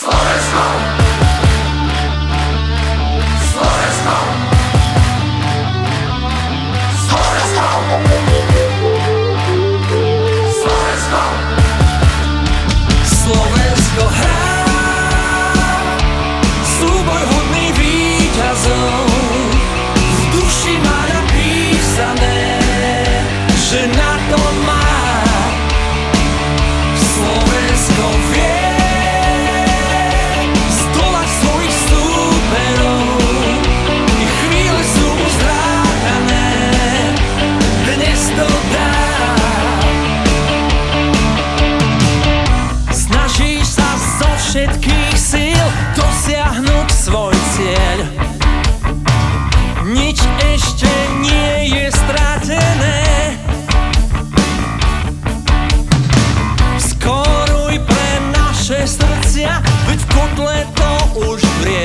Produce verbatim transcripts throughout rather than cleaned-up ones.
Slovensko, Slovensko, Slovensko, Slovensko, Slovensko hrá súboj hodný víťazov. V duši má napísané, že na to má. Slovensko vie zdolať svojich súperov. Ich chvíle sú uzrátané, dnes to dá. Snažíš sa zo všetkých síl dosiahnuť svoj cieľ. Nič ešte nie je stratené. Skoruj pre naše srdcia, veď v kotle to už vrie.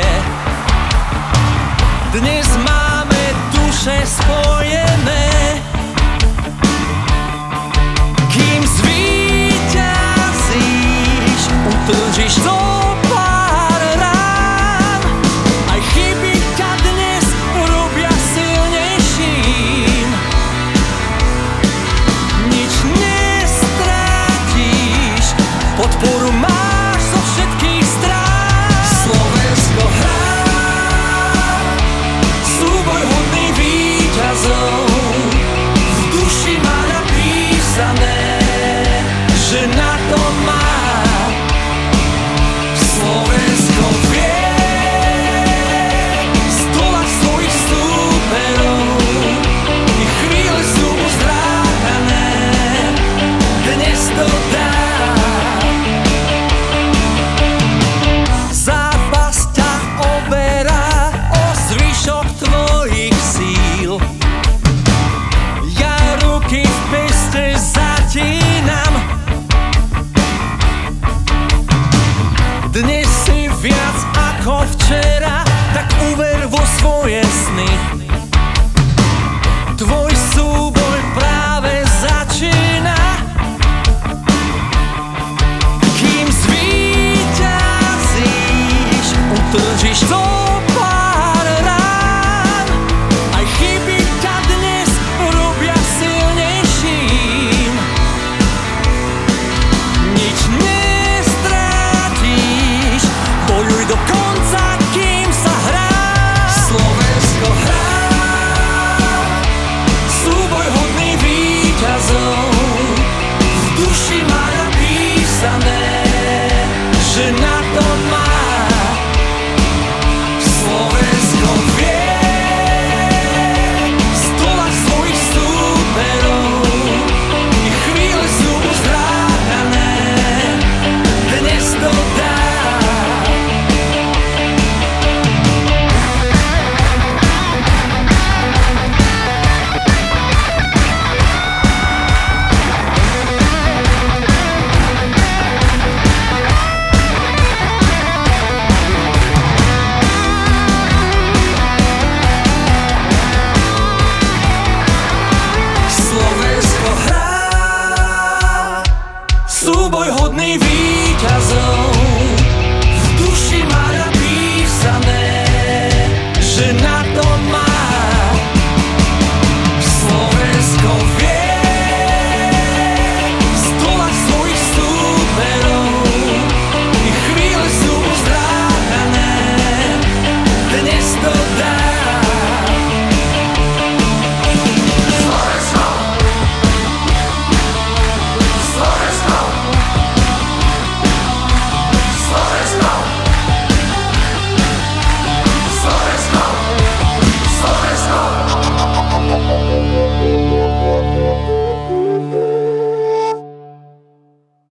Dnes máme duše spojené. Kým zvíťazíš, utržíš to pár rán. Aj chyby ťa dnes robia silnejším. Nič nestratíš, podporu máš zo všetkých strán. Slovensko hrá súboj hodný víťazov. V duši má napísané, že na to má. Slovensko vie zdolať svojich súperov. Ich chvíle sú uzrátané, dnes to dá. Zápas ťa oberá o zvyšok tvojich síl. Ja ruky v peste zatínam. Dnes si viac ako včera, tak uver vo svoje sny. Tvoj súboj práve začína. Kým zvíťazíš, utržíš to pár rán. Aj chyby ťa dnes robia silnejším. Nič nestratíš, bojuj do konca, kým sa hrá. Slovensko hrá súboj hodný víťazov. V duši má napísané, že na to má. Slovensko vie zdolať svojich súperov. Ich chvíle sú uzrátané, dnes to dá. Slovensko hrá súboj hodný víťazov.